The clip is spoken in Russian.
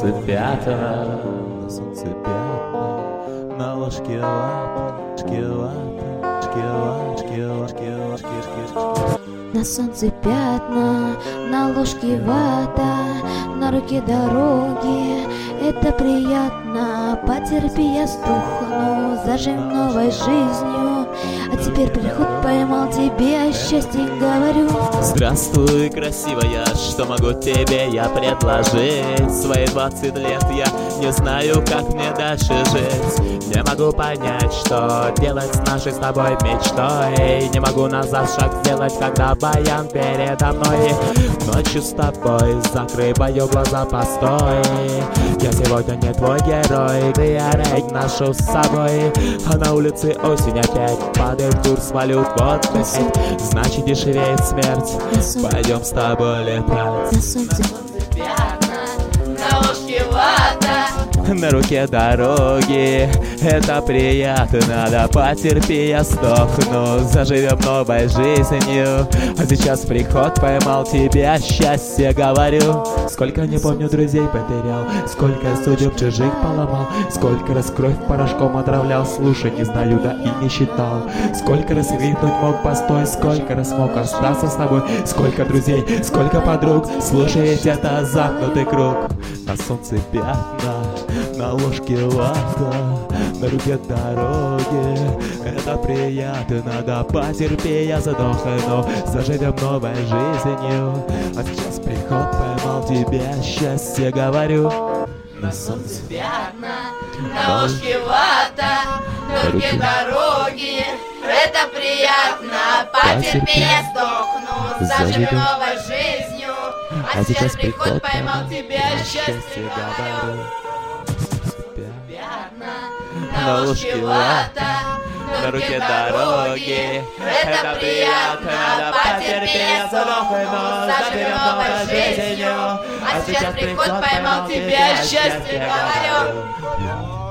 солнце пятна, на солнце пятна, на ложке ваты, на солнце пятна, на ложке вата, на руке дороги. Это приятно, потерпи, я сдохну, заживем новой жизнью. А теперь переход поймал тебе, о счастье говорю. Здравствуй, красивая, что могу тебе я предложить? Свои 20 лет я не знаю, как мне дальше жить. Не могу понять, что делать с нашей с тобой мечтой. Не могу назад шаг сделать, когда баян передо мной. Ночью с тобой закрой мои глаза, постой. Я сегодня не твой герой, ты я рейд ношу с собой. А на улице осень опять, падает курс валют, вот опять. Значит дешевеет смерть, пойдем с тобой летать. На солнце пятна, на ложке вата, на руке дороги. Это приятно, да потерпи, я сдохну, заживем новой жизнью. А сейчас приход поймал тебя, счастье говорю. Сколько не помню друзей потерял, сколько судеб чужих поломал, сколько раз кровь порошком отравлял, слушай, не знаю, да и не считал. Сколько раз крикнуть мог постой, сколько раз мог остаться с тобой, сколько друзей, сколько подруг, слушай, ведь это замкнутый круг. На солнце пятна, на ложке вата, на руке дороги. Это приятно, да потерпи, я задохну, заживем новой жизнью. А сейчас приход поймал тебя, счастье говорю. На солнце пятна, на ложке вата, на руке дороги. Это приятно, потерпи, я сдохну, заживем новой жизнью. А сейчас приход поймал тебя, счастье говорю. На ложке вата, на руке дороги. Это приятно, да потерпи, я сдохну, заживем новой жизнью. А сейчас приход поймал тебя, счастье говорю.